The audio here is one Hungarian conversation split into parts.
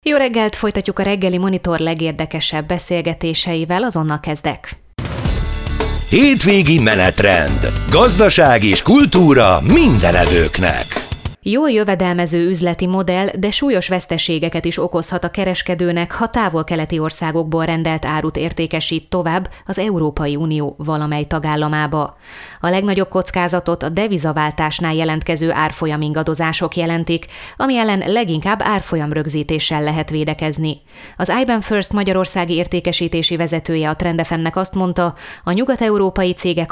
Jó reggelt, folytatjuk a reggeli Monitor legérdekesebb beszélgetéseivel, azonnal kezdek. Hétvégi menetrend. Gazdaság és kultúra mindenevőknek. Jól jövedelmező üzleti modell, de súlyos veszteségeket is okozhat a kereskedőnek, ha távol-keleti országokból rendelt árut értékesít tovább az Európai Unió valamely tagállamába. A legnagyobb kockázatot a devizaváltásnál jelentkező árfolyamingadozások jelentik, ami ellen leginkább árfolyamrögzítéssel lehet védekezni. Az IBAN First magyarországi értékesítési vezetője a Trend FM-nek azt mondta, a nyugat-európai cégek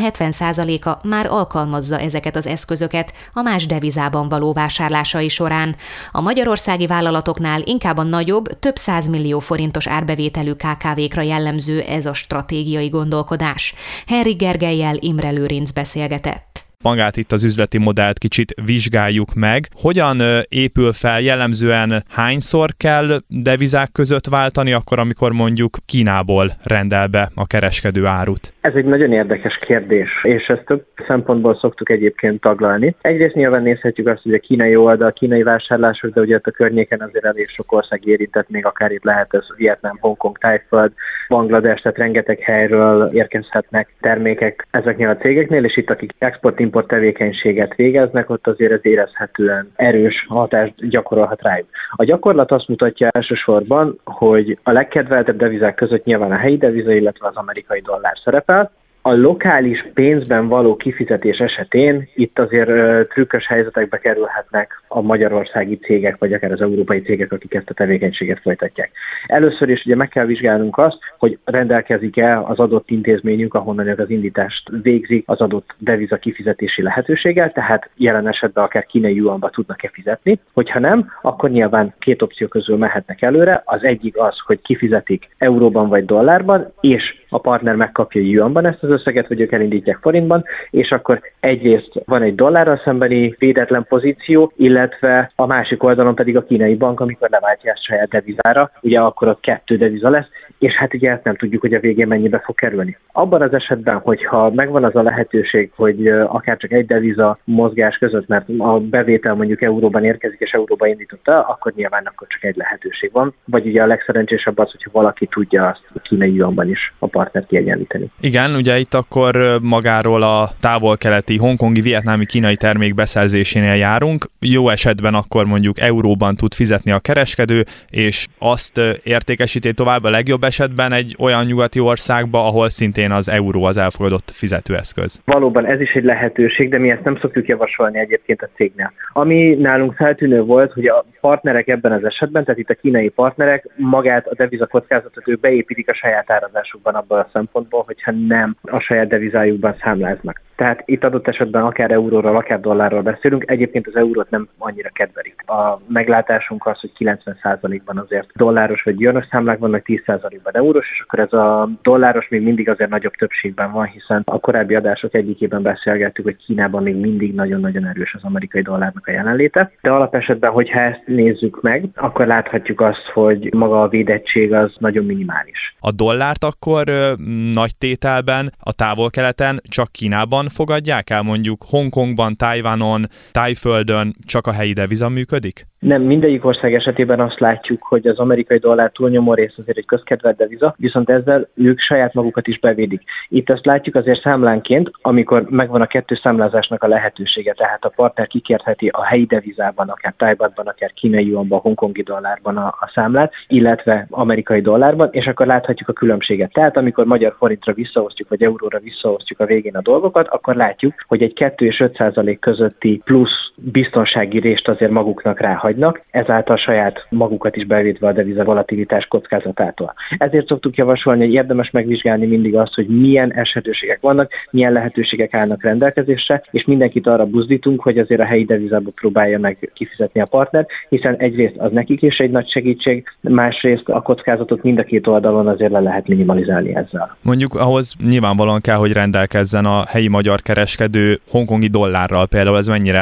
60-70%-a már alkalmazza ezeket az eszközöket a más devizában való vásárlásai során. A magyarországi vállalatoknál inkább a nagyobb, több 100 millió forintos árbevételű KKV-kra jellemző ez a stratégiai gondolkodás. Henrik Gergellyel Imre Lőrinc beszélgetett. Magát itt az üzleti modellt kicsit vizsgáljuk meg. Hogyan épül fel, jellemzően hányszor kell devizák között váltani, akkor, amikor mondjuk Kínából rendel be a kereskedő árut? Ez egy nagyon érdekes kérdés, és ezt több szempontból szoktuk egyébként taglalni. Egyrészt nyilván nézhetjük azt, hogy a kínai oldal, kínai vásárlások, de ugye ott a környéken azért elég sok ország érintett, még akár itt lehet ez Vietnám, Hongkong, Tájföld, Banglades, tehát rengeteg helyről érkezhetnek termékek ezeknél a cégeknél, és itt akik export-import tevékenységet végeznek, ott azért ez érezhetően erős hatást gyakorolhat rájuk. A gyakorlat azt mutatja elsősorban, hogy a legkedveltebb devizák között nyilván a helyi deviza, illetve az amerikai dollár szerepel. A lokális pénzben való kifizetés esetén itt azért trükkös helyzetekbe kerülhetnek a magyarországi cégek, vagy akár az európai cégek, akik ezt a tevékenységet folytatják. Először is ugye meg kell vizsgálnunk azt, hogy rendelkezik-e az adott intézményünk, ahonnan az indítást végzik, az adott deviza kifizetési lehetőséggel, tehát jelen esetben akár kínai yuanba tudnak-e fizetni. Hogyha nem, akkor nyilván két opció közül mehetnek előre. Az egyik az, hogy kifizetik euróban vagy dollárban, és a partner megkapja yuanban ezt az összeget, vagy ők elindítják forintban, és akkor egyrészt van egy dollárral szembeni védetlen pozíció, illetve a másik oldalon pedig a kínai bank, amikor leváltja ezt saját devizára, ugye akkor ott 2 deviza lesz, és hát ugye ezt nem tudjuk, hogy a végén mennyibe fog kerülni. Abban az esetben, hogyha megvan az a lehetőség, hogy akár csak egy deviza mozgás között, mert a bevétel mondjuk euróban érkezik, és euróban indította, akkor nyilván akkor csak egy lehetőség van. Vagy ugye a legszerencsésebb az, hogyha valaki tudja azt a kínai yuanban is a partnert kiegyenlíteni. Igen, ugye itt akkor magáról a távol-keleti, hongkongi, vietnámi, kínai termék beszerzésénél járunk. Jó esetben akkor mondjuk euróban tud fizetni a kereskedő, és azt értékesíti tovább a legjobb esetben egy olyan nyugati országba, ahol szintén az euró az elfogadott fizetőeszköz. Valóban ez is egy lehetőség, de mi ezt nem szoktuk javasolni egyébként a cégnél. Ami nálunk feltűnő volt, hogy a partnerek ebben az esetben, tehát itt a kínai partnerek magát a devizakockázatot ők beépítik a saját árazásukban abban a szempontból, hogyha nem a saját devizájukban számláznak. Tehát itt adott esetben akár euróról, akár dollárról beszélünk, egyébként az eurót nem annyira kedvelik. A meglátásunk az, hogy 90%-ban azért dolláros vagy yuanos számlák vannak, 10%-ban eurós, és akkor ez a dolláros még mindig azért nagyobb többségben van, hiszen a korábbi adások egyikében beszélgettük, hogy Kínában még mindig nagyon-nagyon erős az amerikai dollárnak a jelenléte. De alapesetben, hogyha ezt nézzük meg, akkor láthatjuk azt, hogy maga a védettség az nagyon minimális. A dollárt akkor nagy tételben a távol-keleten csak Kínában fogadják el, mondjuk Hongkongban, Tajvanon, Tájföldön csak a helyi deviza működik? Nem, mindegyik ország esetében azt látjuk, hogy az amerikai dollár túlnyomó rész azért egy közkedvelt deviza, viszont ezzel ők saját magukat is bevédik. Itt azt látjuk azért számlánként, amikor megvan a kettő számlázásnak a lehetősége, tehát a partner kikérheti a helyi devizában, akár tájbatban, akár kínai yuanban, hongkongi dollárban a számlát, illetve amerikai dollárban, és akkor láthatjuk a különbséget. Tehát amikor magyar forintra visszaosztjuk, vagy euróra visszaosztjuk a végén a dolgokat, akkor látjuk, hogy egy 2 és 5% közötti plusz biztonsági rést azért maguknak ráhagynak, ezáltal saját magukat is bevédve a deviza volatilitás kockázatától. Ezért szoktuk javasolni, hogy érdemes megvizsgálni mindig azt, hogy milyen esetőségek vannak, milyen lehetőségek állnak rendelkezésre, és mindenkit arra buzdítunk, hogy azért a helyi devizába próbálja meg kifizetni a partner, hiszen egyrészt az nekik is egy nagy segítség, másrészt a kockázatot mind a két oldalon azért le lehet minimalizálni ezzel. Mondjuk ahhoz nyilvánvalóan kell, hogy rendelkezzen a helyi magyar kereskedő hongkongi dollárral, például ez mennyire jellemző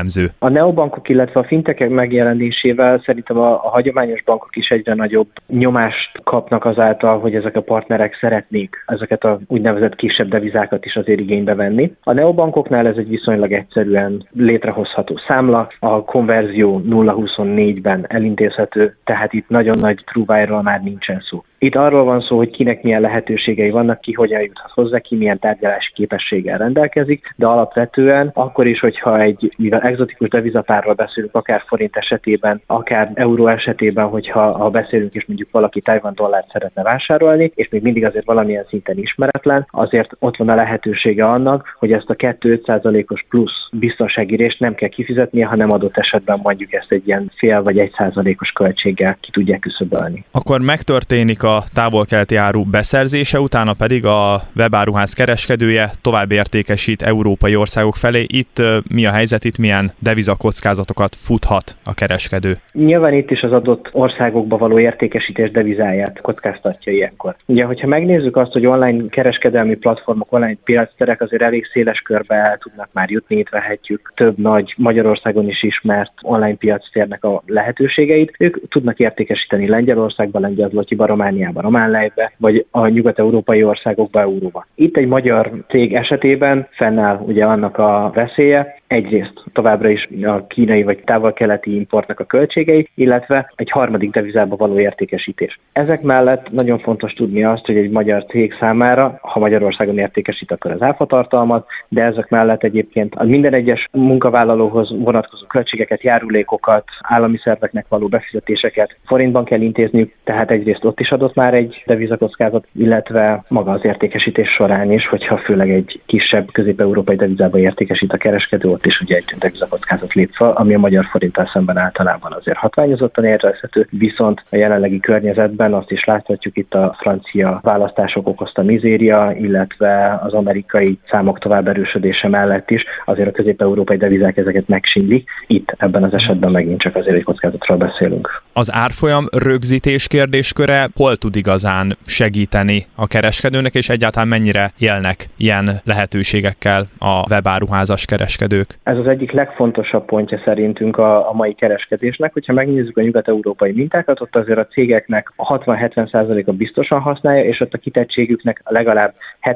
jellemző? A neobankok, illetve a fintekek megjelenésével szerintem a hagyományos bankok is egyre nagyobb nyomást kapnak azáltal, hogy ezek a partnerek szeretnék ezeket a úgynevezett kisebb devizákat is azért igénybe venni. A neobankoknál ez egy viszonylag egyszerűen létrehozható számla, a konverzió 0,24-ben elintézhető, tehát itt nagyon nagy trúvájról már nincsen szó. Itt arról van szó, hogy kinek milyen lehetőségei vannak, ki hogyan juthat hozzá, ki milyen tárgyalási képességgel rendelkezik, de alapvetően akkor is, hogyha mivel egzotikus devizapárról beszélünk, akár forint esetében, akár euró esetében, hogyha beszélünk és mondjuk valaki Tajvan dollárt szeretne vásárolni, és még mindig azért valamilyen szinten ismeretlen, azért ott van a lehetősége annak, hogy ezt a 2-5%-os plusz biztonságírést nem kell kifizetnie, hanem adott esetben mondjuk ezt egy ilyen fél vagy 1%-os költséggel ki tudják küszöbölni. Akkor megtörténik a távol-keleti áru beszerzése, utána pedig a webáruház kereskedője tovább értékesít európai országok felé. Itt mi a helyzet, itt milyen devizakockázatokat futhat a kereskedő? Nyilván itt is az adott országokba való értékesítés devizáját kockáztatja ilyenkor. Ugye, hogyha megnézzük azt, hogy online kereskedelmi platformok, online piacterek azért elég széles körbe el tudnak már jutni, itt vehetjük több nagy Magyarországon is ismert online piactérnek a lehetőségeit. Ők tudnak értékesíteni Lengyelországba, lengyel zlotyiba, Romániába, román lejbe, vagy a nyugat-európai országokba, euróba. Itt egy magyar cég esetében fennáll ugye annak a veszélye, egyrészt továbbra is a kínai vagy távol-keleti importnak a költségei, illetve egy harmadik devizába való értékesítés. Ezek mellett nagyon fontos tudni azt, hogy egy magyar cég számára, ha Magyarországon értékesít, akkor az áfatartalmat, de ezek mellett egyébként a minden egyes munkavállalóhoz vonatkozó költségeket, járulékokat, állami szerveknek való befizetéseket forintban kell intézniük, tehát egyrészt ott is adott már egy devizakockázat, illetve maga az értékesítés során is, hogyha főleg egy kisebb közép-európai devizába értékesít a kereskedő, ott is ugye egy devizakockázat lép fel, ami a magyar forinttal szemben általában azért hatványozottan érezhető, viszont a jelenlegi környezetben azt is láthatjuk, itt a francia választások okozta mizéria, illetve az amerikai számok tovább erősödése mellett is azért a közép-európai devizák ezeket megsínlik. Itt ebben az esetben megint csak azért egy kockázatról beszélünk. Az árfolyam rögzítés kérdésköre hol tud igazán segíteni a kereskedőnek, és egyáltalán mennyire élnek ilyen lehetőségekkel a webáruházas kereskedők? Ez az egyik legfontosabb pontja szerintünk a mai kereskedésnek, hogyha megnézzük a nyugat-európai mintákat, ott azért a cégeknek a 60-70%-a biztosan használja, és ott a kitettségüknek legalább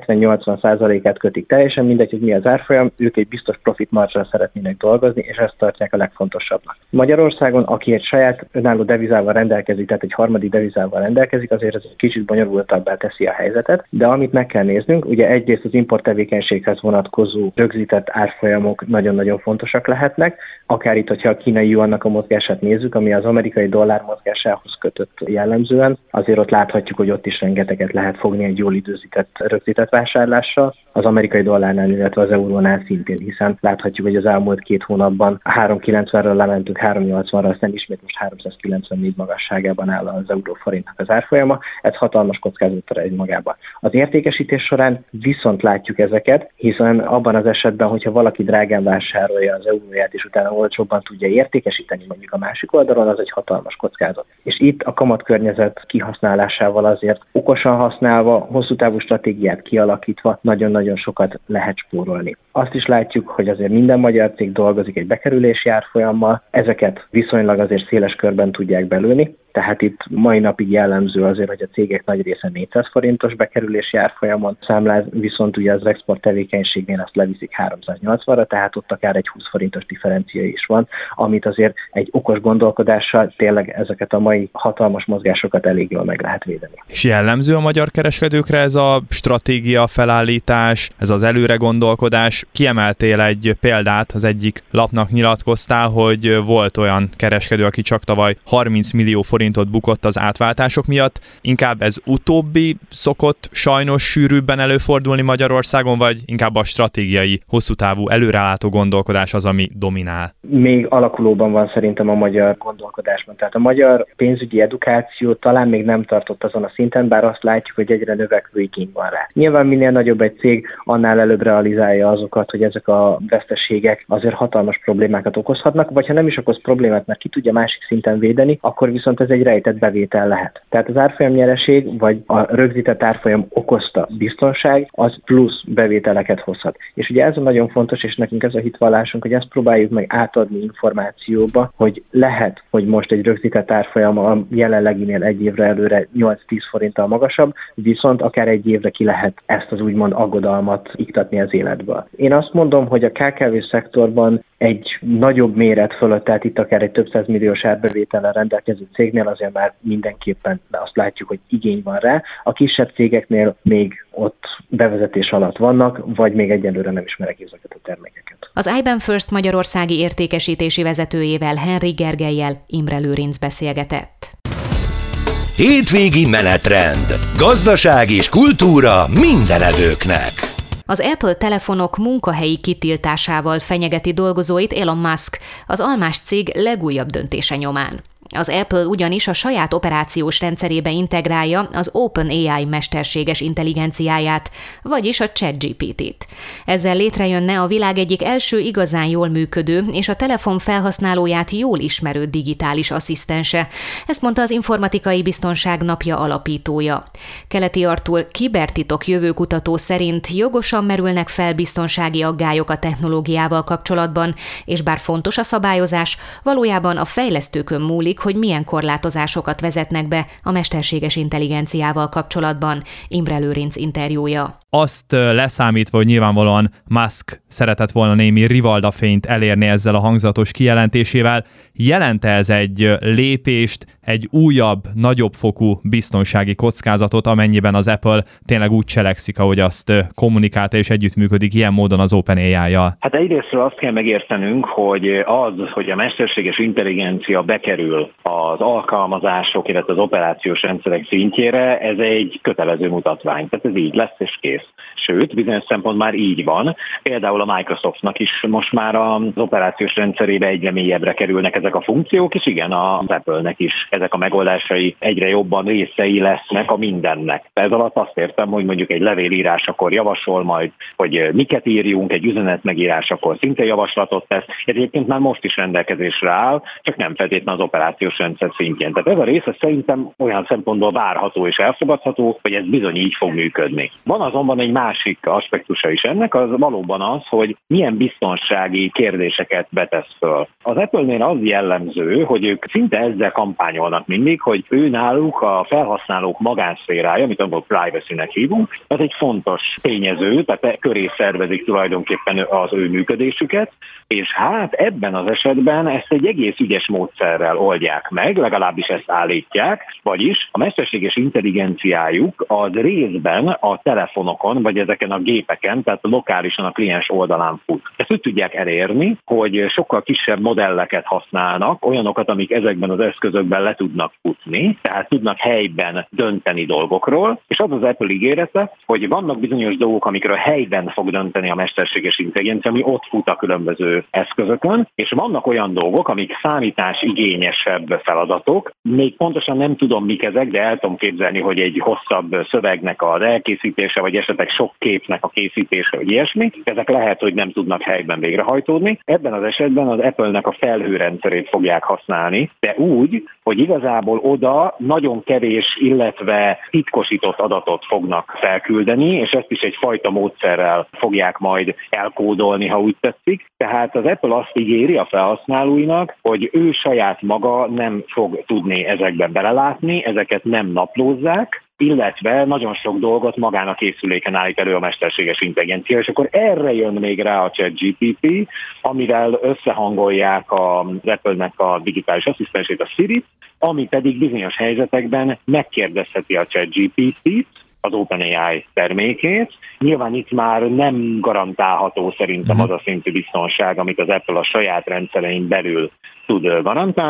70-80%-át kötik. Teljesen mindegy, hogy mi az árfolyam, ők egy biztos profit marginra szeretnének dolgozni, és ezt tartják a legfontosabbnak. Magyarországon, aki egy saját önálló devizával rendelkezik, tehát egy harmadik devizával rendelkezik, azért ez egy kicsit bonyolultabbá teszi a helyzetet, de amit meg kell néznünk, ugye egyrészt az import tevékenységhez vonatkozó rögzített árfolyamok nagyon-nagyon fontosak lehetnek, akár itt, hogyha a kínai juannak a mozgását nézzük, ami az amerikai dollár mozgásához kötött jellemzően, azért ott láthatjuk, hogy ott is rengeteget lehet fogni egy jól időzített, rögzített vásárlással, az amerikai dollárnál, illetve az eurónál szintén, hiszen láthatjuk, hogy az elmúlt 2 hónapban 3,90-ről lementünk 3,80-ra, aztán ismét most 394 magasságában áll az euróforintnak az árfolyama, ez hatalmas kockázatra egy magában. Az értékesítés során viszont látjuk ezeket, hiszen abban az esetben, hogyha valaki drágán vásárolja az euróját, és utána olcsóbban tudja értékesíteni mondjuk a másik oldalon, az egy hatalmas kockázat. És itt a kamatkörnyezet kihasználásával azért okosan használva, hosszú távú stratégiát kialakítva nagyon-nagyon sokat lehet spórolni. Azt is látjuk, hogy azért minden magyar cég dolgozik egy bekerülési árfolyammal, ezeket viszonylag azért széles körben tudják belőni, tehát itt mai napig jellemző azért, hogy a cégek nagy része 400 forintos bekerülési árfolyamon számláz, viszont ugye az export tevékenységnél azt leviszik 380-ra, tehát ott akár egy 20 forintos differencia is van, amit azért egy okos gondolkodással tényleg ezeket a mai hatalmas mozgásokat elég jól meg lehet védeni. És jellemző a magyar kereskedőkre ez a stratégia felállítás, ez az előre gondolkodás? Kiemeltél egy példát, az egyik lapnak nyilatkoztál, hogy volt olyan kereskedő, aki csak tavaly 30 millió forintot bukott az átváltások miatt. Inkább ez utóbbi szokott sajnos sűrűbben előfordulni Magyarországon, vagy inkább a stratégiai, hosszú távú előrelátó gondolkodás az, ami dominál? Még alakulóban van szerintem a magyar gondolkodásban. Tehát a magyar pénzügyi edukáció talán még nem tartott azon a szinten, bár azt látjuk, hogy egyre növekvő igény van rá. Nyilván minél nagyobb egy cég, annál előbb realizálja azokat, hogy ezek a veszteségek azért hatalmas problémákat okozhatnak, vagy ha nem is okoz problémát, mert ki tudja másik szinten védeni, akkor viszont ez egy rejtett bevétel lehet. Tehát az árfolyamnyereség, vagy a rögzített árfolyam okozta biztonság, az plusz bevételeket hozhat. És ugye ez a nagyon fontos, és nekünk ez a hitvallásunk, hogy ezt próbáljuk meg átadni információba, hogy lehet, hogy most egy rögzített árfolyam a jelenleginél egy évre előre 8-10 forinttal magasabb, viszont akár egy évre ki lehet ezt az úgymond aggodalmat iktatni az életből. Én azt mondom, hogy a KKV szektorban egy nagyobb méret fölött, tehát itt akár egy több százmilliós árbevétellel rendelkező cégnél azért már mindenképpen azt látjuk, hogy igény van rá. A kisebb cégeknél még ott bevezetés alatt vannak, vagy még egyelőre nem ismerek ezeket a termékeket. Az IBAN First magyarországi értékesítési vezetőjével, Henry Gergellyel Imre Lőrinc beszélgetett. Hétvégi menetrend. Gazdaság és kultúra mindenevőknek. Az Apple telefonok munkahelyi kitiltásával fenyegeti dolgozóit Elon Musk, az almás cég legújabb döntése nyomán. Az Apple ugyanis a saját operációs rendszerébe integrálja az OpenAI mesterséges intelligenciáját, vagyis a ChatGPT-t. Ezzel létrejönne a világ egyik első igazán jól működő és a telefon felhasználóját jól ismerő digitális asszisztense. Ezt mondta az Informatikai Biztonság Napja alapítója. Keleti Artúr kibertitok jövőkutató szerint jogosan merülnek fel biztonsági aggályok a technológiával kapcsolatban, és bár fontos a szabályozás, valójában a fejlesztőkön múlik, hogy milyen korlátozásokat vezetnek be a mesterséges intelligenciával kapcsolatban. Imre Lőrinc interjúja. Azt leszámítva, hogy nyilvánvalóan Musk szeretett volna némi rivaldafényt elérni ezzel a hangzatos kijelentésével, jelent ez egy lépést, egy újabb, nagyobb fokú biztonsági kockázatot, amennyiben az Apple tényleg úgy cselekszik, ahogy azt kommunikálta és együttműködik ilyen módon az OpenAI-jal? Hát egyrésztről azt kell megértenünk, hogy hogy a mesterséges intelligencia bekerül az alkalmazások, illetve az operációs rendszerek szintjére, ez egy kötelező mutatvány. Tehát ez így lesz és kész. Sőt, bizonyos szempont már így van. Például a Microsoftnak is most már az operációs rendszerébe egyre mélyebbre kerülnek ezek a funkciók, és igen, az Apple-nek is ezek a megoldásai egyre jobban részei lesznek a mindennek. Ez alatt azt értem, hogy mondjuk egy levélírásakor javasol majd, hogy miket írjunk, egy üzenet megírásakor szinte javaslatot tesz. Ez egyébként már most is rendelkezésre áll, csak nem feltétlenül az operációs rendszer szintjén. Tehát ez a része szerintem olyan szempontból várható és elfogadható, hogy ez bizony így fog működni. Van azonban egy másik aspektusa is ennek, az valóban az, hogy milyen biztonsági kérdéseket betesz föl. Az Apple-nél az jellemző, hogy ők szinte ezzel kampányolnak mindig, hogy ő náluk a felhasználók magánszférája, amit angol privacy-nek hívunk, ez egy fontos tényező, tehát köré szervezik tulajdonképpen az ő működésüket, és hát ebben az esetben ezt egy egész ügyes módszerrel oldják meg, legalábbis ezt állítják, vagyis a mesterséges intelligenciájuk az részben a telefonokon, vagy ezeken a gépeken, tehát lokálisan a kliens oldalán fut. Ezt úgy tudják elérni, hogy sokkal kisebb modelleket használnak, olyanokat, amik ezekben az eszközökben le tudnak futni, tehát tudnak helyben dönteni dolgokról, és az az Apple ígérete, hogy vannak bizonyos dolgok, amikről helyben fog dönteni a mesterséges intelligencia, ami ott fut a különböző eszközökön, és vannak olyan dolgok, amik számítás igényesebb feladatok. Még pontosan nem tudom, mik ezek, de el tudom képzelni, hogy egy hosszabb szövegnek az elkészítése, vagy esetleg sok képnek a készítése, vagy ilyesmi. Ezek lehet, hogy nem tudnak helyben végrehajtódni. Ebben az esetben az Apple-nek a felhőrendszerét fogják használni, de úgy, hogy igazából oda nagyon kevés, illetve titkosított adatot fognak felküldeni, és ezt is egyfajta módszerrel fogják majd elkódolni, ha úgy tetszik. Tehát az Apple azt ígéri a felhasználóinak, hogy ő saját maga nem fog tudni ezekben belelátni, ezeket nem naplózzák, illetve nagyon sok dolgot magán a készüléken állít elő a mesterséges intelligencia, és akkor erre jön még rá a ChatGPT, amivel összehangolják az Apple-nek a digitális asszisztensét, a Siri-t, ami pedig bizonyos helyzetekben megkérdezheti a ChatGPT-t, az OpenAI termékét. Nyilván itt már nem garantálható szerintem az a szintű biztonság, amit az Apple a saját rendszerein belül tud garantálni,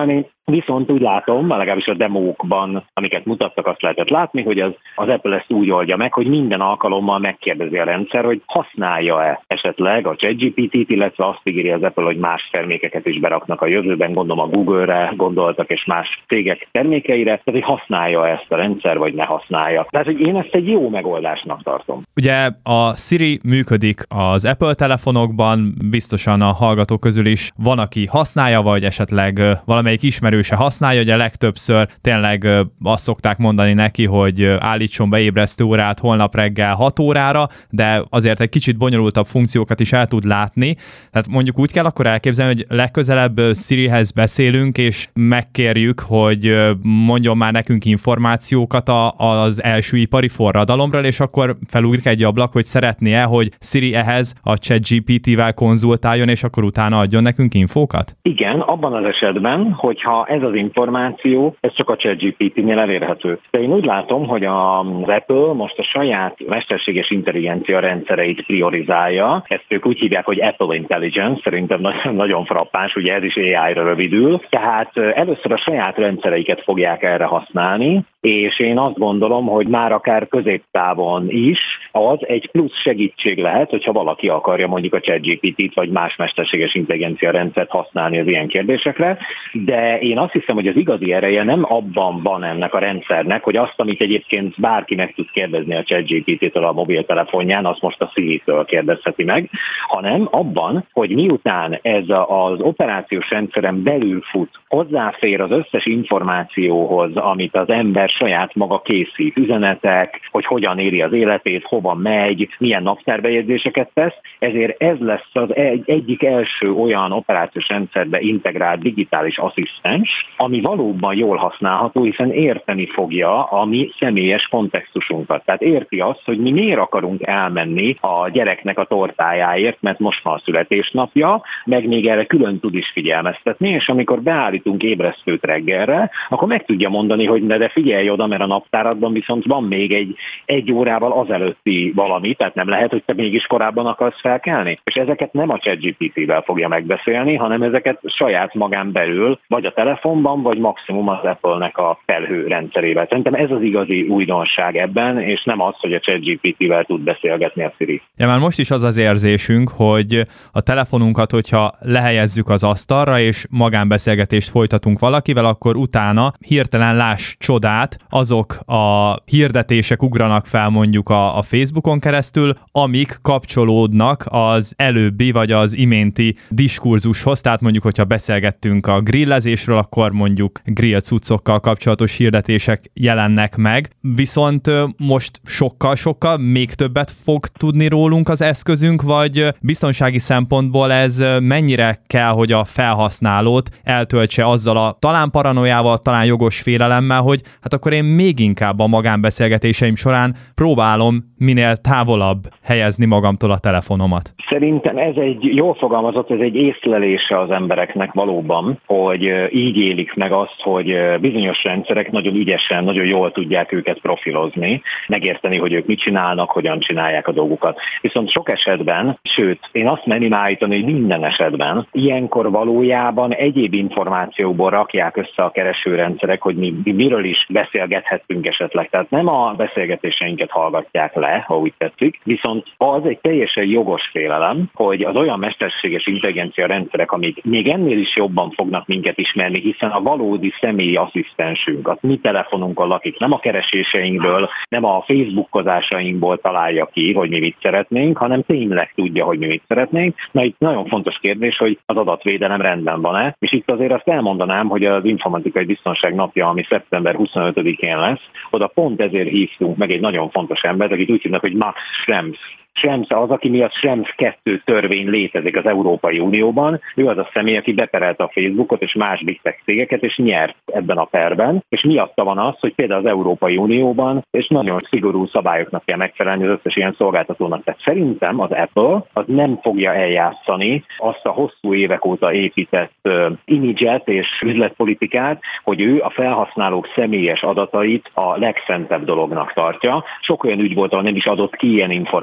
Viszont úgy látom, legalábbis a demókban, amiket mutattak, azt lehetett látni, hogy az Apple ezt úgy oldja meg, hogy minden alkalommal megkérdezi a rendszer, hogy használja-e esetleg a ChatGPT-t, illetve azt ígéri az Apple, hogy más termékeket is beraknak a jövőben, gondolom a Google-re gondoltak, és más cégek termékeire, tehát hogy használja ezt a rendszer, vagy ne használja. Tehát, hogy én ezt egy jó megoldásnak tartom. Ugye a Siri működik az Apple telefonokban, biztosan a hallgatók közül is van, aki használja, vagy esetleg valamelyik ismerőse használja, ugye legtöbbször tényleg azt szokták mondani neki, hogy állítson be ébresztő órát holnap reggel 6 órára, de azért egy kicsit bonyolultabb funkciókat is el tud látni. Tehát mondjuk úgy kell akkor elképzelni, hogy legközelebb Sirihez beszélünk, és megkérjük, hogy mondjon már nekünk információkat az első ipari forradalomról, és akkor felugrik egy ablak, hogy szeretné-e, hogy Siri ehhez a ChatGPT-vel konzultáljon, és akkor utána adjon nekünk infókat? Igen, abban az esetben, hogyha ez az információ, ez csak a ChatGPT-nél elérhető. De én úgy látom, hogy az Apple most a saját mesterséges intelligencia rendszereit priorizálja. Ezt ők úgy hívják, hogy Apple Intelligence, szerintem nagyon frappáns, ugye ez is AI-ra rövidül. Tehát először a saját rendszereiket fogják erre használni, és én azt gondolom, hogy már akár középtávon is az egy plusz segítség lehet, hogyha valaki akarja mondjuk a ChatGPT-t vagy más mesterséges intelligencia rendszert használni az ilyen kérdésekre, de én azt hiszem, hogy az igazi ereje nem abban van ennek a rendszernek, hogy azt, amit egyébként bárki meg tud kérdezni a ChatGPT-től a mobiltelefonján, azt most a Siri-től kérdezheti meg, hanem abban, hogy miután ez az operációs rendszeren belül fut, hozzáfér az összes információhoz, amit az ember saját maga készít, üzenetek, hogy hogyan éri az életét, hova megy, milyen naptárbejegyzéseket tesz, ezért ez lesz az egyik első olyan operációs rendszerbe integrált digitális asszisztens, ami valóban jól használható, hiszen érteni fogja a mi személyes kontextusunkat. Tehát érti azt, hogy mi miért akarunk elmenni a gyereknek a tortájáért, mert most van a születésnapja, meg még erre külön tud is figyelmeztetni, és amikor beállítunk ébresztőt reggelre, akkor meg tudja mondani, hogy de figyelj oda, mert a naptáradban viszont van még egy órával azelőtti valami, tehát nem lehet, hogy te mégis korábban akarsz felkelni. És ezeket nem a ChatGPT-vel fogja megbeszélni, hanem ezeket saját magán belül, vagy a telefonban, vagy maximum az Apple-nek a felhő rendszerével. Szerintem ez az igazi újdonság ebben, és nem az, hogy a ChatGPT-vel tud beszélgetni a Siri. Ja, már most is az az érzésünk, hogy a telefonunkat, hogyha lehelyezzük az asztalra, és magánbeszélgetést folytatunk valakivel, akkor utána hirtelen láss csodát, azok a hirdetések ugranak fel mondjuk a Facebookon keresztül, amik kapcsolódnak az előbbi vagy az iménti diskurzushoz, tehát mondjuk, hogyha beszélgettünk a grillezésről, akkor mondjuk grill cuccokkal kapcsolatos hirdetések jelennek meg, viszont most sokkal még többet fog tudni rólunk az eszközünk, vagy biztonsági szempontból ez mennyire kell, hogy a felhasználót eltöltse azzal a talán paranoiával, talán jogos félelemmel, hogy hát akkor én még inkább a magánbeszélgetéseim során próbálom minél távolabb helyezni magamtól a telefonomat. Szerintem ez egy jól fogalmazott, ez egy észlelése az embereknek valóban, hogy így élik meg azt, hogy bizonyos rendszerek nagyon ügyesen, nagyon jól tudják őket profilozni, megérteni, hogy ők mit csinálnak, hogyan csinálják a dolgukat. Viszont sok esetben, sőt, én azt merném állítani, hogy minden esetben ilyenkor valójában egyéb információból rakják össze a keresőrendszerek, hogy mi miről is beszélgethettünk esetleg. Tehát nem a beszélgetéseinket hallgatják le, ha úgy tetszik, viszont az egy teljesen jogos félelem, hogy az olyan mesterséges intelligencia rendszerek, amik még ennél is jobban fognak minket ismerni, hiszen a valódi személyi asszisztensünk, a mi telefonunkon lakik, nem a kereséseinkből, nem a Facebookozásainkból találja ki, hogy mi mit szeretnénk, hanem tényleg tudja, hogy mi mit szeretnénk. Na itt nagyon fontos kérdés, hogy az adatvédelem rendben van-e, és itt azért azt elmondanám, hogy az informatikai biztonság napja, ami szeptember 25-én lesz, oda pont ezért hívtunk meg egy nagyon fontos embert, akit úgy hívnak, hogy Max Schrems. Schrems az, aki miatt Schrems 2 törvény létezik az Európai Unióban. Ő az a személy, aki beperelte a Facebookot és más big tech cégeket, és nyert ebben a perben. És miatta van az, hogy például az Európai Unióban és nagyon szigorú szabályoknak kell megfelelni az összes ilyen szolgáltatónak. Tehát szerintem az Apple az nem fogja eljátszani azt a hosszú évek óta épített imidzset és üzletpolitikát, hogy ő a felhasználók személyes adatait a legszentebb dolognak tartja. Sok olyan ügy volt, ahol nem is adott ki ilyen információt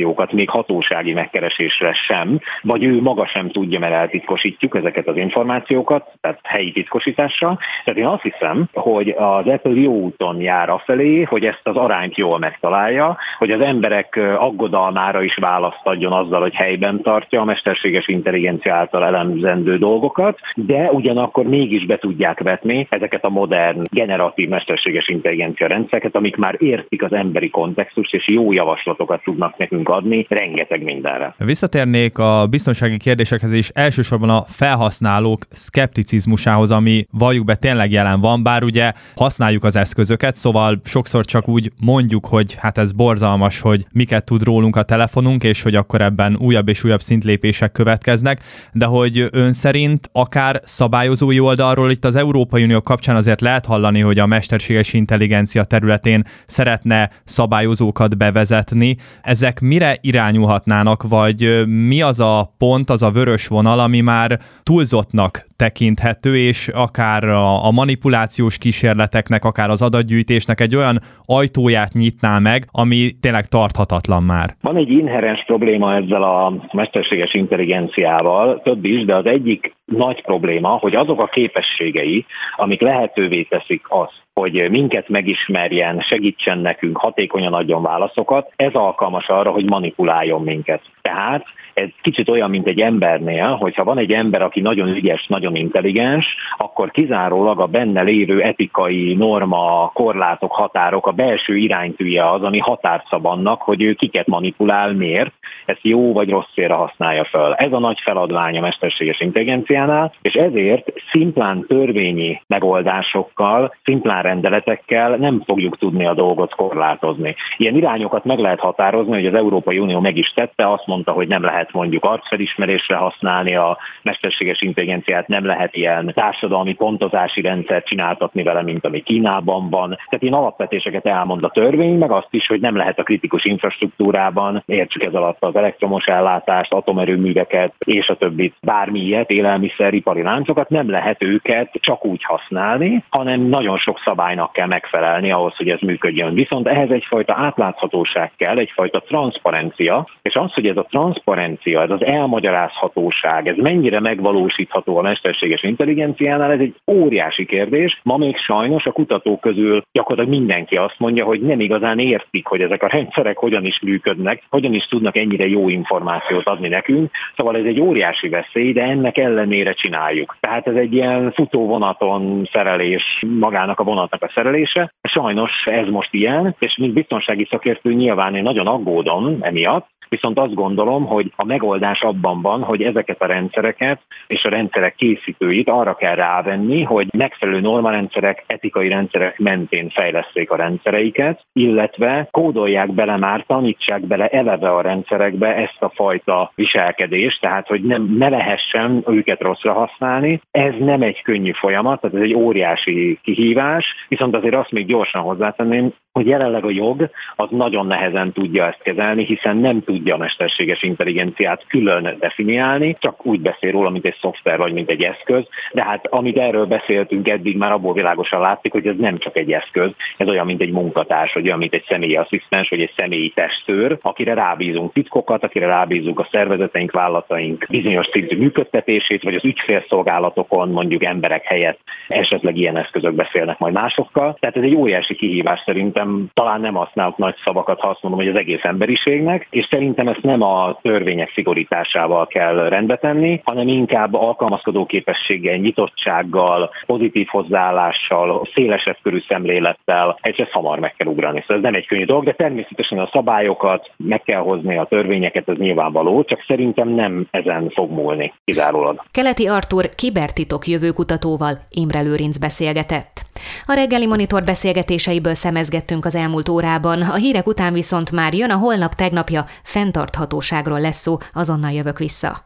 információkat, még hatósági megkeresésre sem, vagy ő maga sem tudja, mert eltitkosítjuk ezeket az információkat, tehát helyi titkosításra. Tehát én azt hiszem, hogy az Apple jó úton jár afelé, hogy ezt az arányt jól megtalálja, hogy az emberek aggodalmára is választ adjon azzal, hogy helyben tartja a mesterséges intelligencia által elemzendő dolgokat, de ugyanakkor mégis be tudják vetni ezeket a modern, generatív mesterséges intelligencia rendszereket, amik már értik az emberi kontextust, és jó javaslatokat tudnak nekünk adni rengeteg mindenre. Visszatérnék a biztonsági kérdésekhez, és elsősorban a felhasználók szkepticizmusához, ami valljuk be tényleg jelen van, bár ugye használjuk az eszközöket, szóval sokszor csak úgy mondjuk, hogy hát ez borzalmas, hogy miket tud rólunk a telefonunk, és hogy akkor ebben újabb és újabb szintlépések következnek, de hogy ön szerint akár szabályozói oldalról itt az Európai Unió kapcsán azért lehet hallani, hogy a mesterséges intelligencia területén szeretne szabályozókat bevezetni. Ezek mire irányulhatnának, vagy mi az a pont, az a vörös vonal, ami már túlzottnak tekinthető, és akár a manipulációs kísérleteknek, akár az adatgyűjtésnek egy olyan ajtóját nyitná meg, ami tényleg tarthatatlan már. Van egy inherens probléma ezzel a mesterséges intelligenciával, több is, de az egyik nagy probléma, hogy azok a képességei, amik lehetővé teszik azt, hogy minket megismerjen, segítsen nekünk, hatékonyan adjon válaszokat, ez alkalmas arra, hogy manipuláljon minket. Tehát ez kicsit olyan, mint egy embernél, hogyha van egy ember, aki nagyon ügyes, nagyon intelligens, akkor kizárólag a benne lévő etikai norma, korlátok, határok, a belső iránytűje az, ami határt szab annak, hogy ő kiket manipulál, miért, ezt jó vagy rossz célra használja föl. Ez a nagy feladvány a mesterséges intelligenciánál, és ezért szimplán törvényi megoldásokkal, szimplán rendeletekkel nem fogjuk tudni a dolgot korlátozni. Ilyen irányokat meg lehet határozni, hogy az Európai Unió meg is tette, azt mondta, hogy nem lehet mondjuk arcfelismerésre használni a mesterséges intelligenciát, nem lehet ilyen társadalmi pontozási rendszert csináltatni vele, mint ami Kínában van. Tehát ilyen alapvetéseket elmond a törvény, meg azt is, hogy nem lehet a kritikus infrastruktúrában, értsük ez alatt az elektromos ellátást, atomerőműveket és a többit, bármi ilyet, élelmiszer, ipari láncokat, nem lehet őket csak úgy használni, hanem nagyon sok szabálynak kell megfelelni ahhoz, hogy ez működjön. Viszont ehhez egyfajta átláthatóság kell, egyfajta transzparencia, és az, hogy ez a transzparencia, ez az elmagyarázhatóság, ez mennyire megvalósítható a mesterséges intelligenciánál, ez egy óriási kérdés. Ma még sajnos a kutatók közül gyakorlatilag mindenki azt mondja, hogy nem igazán értik, hogy ezek a rendszerek hogyan is működnek, hogyan is tudnak ennyire jó információt adni nekünk. Szóval ez egy óriási veszély, de ennek ellenére csináljuk. Tehát ez egy ilyen futóvonaton szerelés, magának a vonatnak a szerelése. Sajnos ez most ilyen, és mint biztonsági szakértő nyilván én nagyon aggódom emiatt, viszont azt gondolom, hogy a megoldás abban van, hogy ezeket a rendszereket és a rendszerek készítőit arra kell rávenni, hogy megfelelő normarendszerek, etikai rendszerek mentén fejlesszék a rendszereiket, illetve kódolják bele már, tanítsák bele eleve a rendszerekbe ezt a fajta viselkedést, tehát hogy ne lehessen őket rosszra használni. Ez nem egy könnyű folyamat, tehát ez egy óriási kihívás, viszont azért azt még gyorsan hozzátenném, hogy jelenleg a jog az nagyon nehezen tudja ezt kezelni, hiszen nem tudja a mesterséges intelligenciát külön definiálni, csak úgy beszél róla, mint egy szoftver vagy mint egy eszköz, de hát amit erről beszéltünk eddig, már abból világosan látszik, hogy ez nem csak egy eszköz, ez olyan, mint egy munkatárs, vagy olyan, mint egy személyi asszisztens, vagy egy személyi testőr, akire rábízunk titkokat, akire rábízunk a szervezeteink, vállalataink bizonyos szintű működtetését, vagy az ügyfélszolgálatokon mondjuk emberek helyett esetleg ilyen eszközök beszélnek majd másokkal. Tehát ez egy óriási kihívás szerintem, talán nem használok nagy szavakat, ha azt mondom, hogy az egész emberiségnek, és szerintem ezt nem a törvények szigorításával kell rendbe tenni, hanem inkább alkalmazkodó képességgel, nyitottsággal, pozitív hozzáállással, szélesebb körű szemlélettel, ezt hamar meg kell ugrani. Szóval ez nem egy könnyű dolog, de természetesen a szabályokat meg kell hozni, a törvényeket, ez nyilvánvaló, csak szerintem nem ezen fog múlni kizárólag. Keleti Artúr kibertitok jövőkutatóval Imre Lőrinc beszélgetett. A reggeli monitor beszélgetéseiből szemezgettünk az elmúlt órában, a hírek után viszont már jön a holnap tegnapja, fenntarthatóságról lesz szó, azonnal jövök vissza.